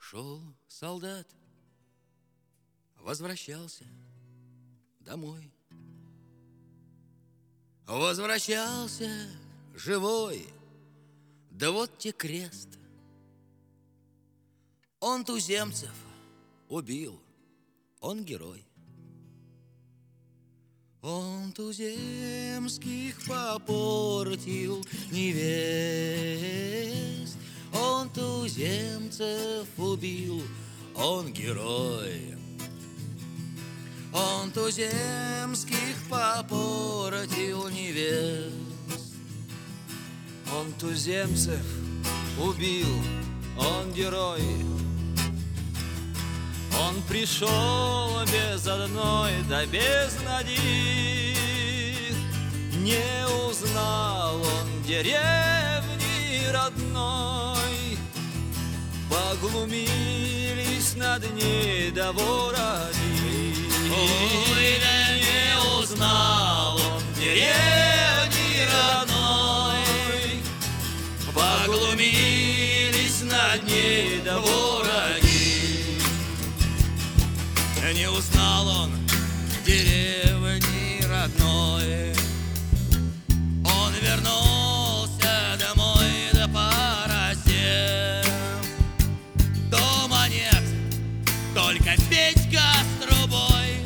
Шел солдат, возвращался домой. Возвращался живой, да вот те крест. Он туземцев убил, он герой. Он туземских попортил невест, он туземцев убил, он герой. Он туземских попортил невест, он туземцев убил, он герой. Он пришел без одной, да без ноги. Не узнал он деревни родной. Поглумились над ней да вороги. Ой, да не узнал он деревни родной. Поглумились над ней да вороги. Не узнал он деревни родной. Он вернулся домой, да поросел. Дома нет, только Петька с трубой,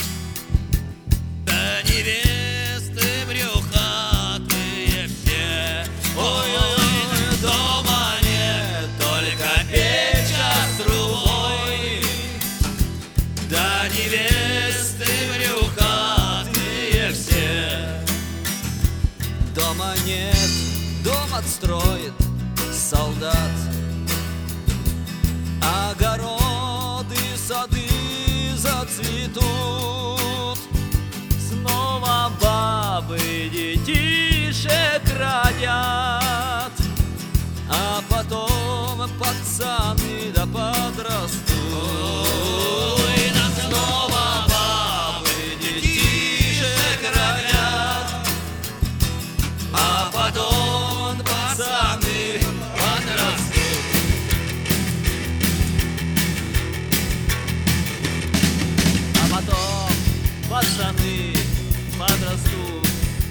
да невесты брюхатые все. Ой-ой-ой, дома нет, только Петька с трубой, да невесты брюхатые все. Дома нет, дом отстроит солдат. Огороды, сады зацветут. Снова бабы детишек родят. А потом пацаны да подрастут. Ой, да снова бабы детишек родят. А потом пацаны подрастут. А потом пацаны подрастут.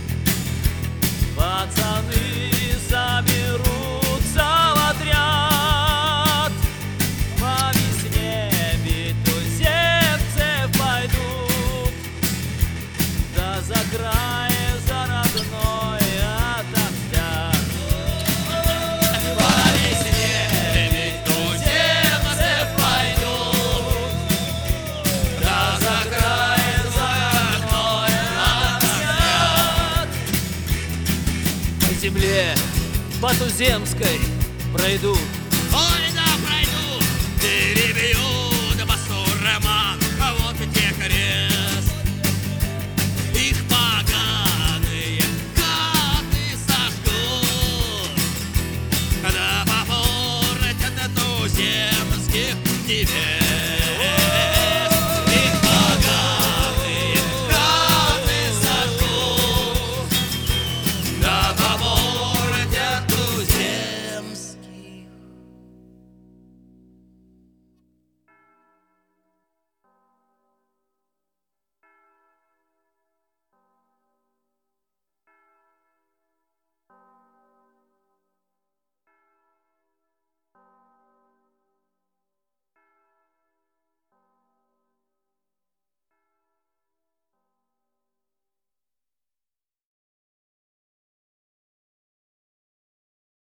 Пацаны соберутся в отряд. По весне ведь туземцы пойдут. Да за край, за родной отомстят. По весне ведь туземцы пойдут. Да за край, за родной отомстят. По земле, по туземской пройдут.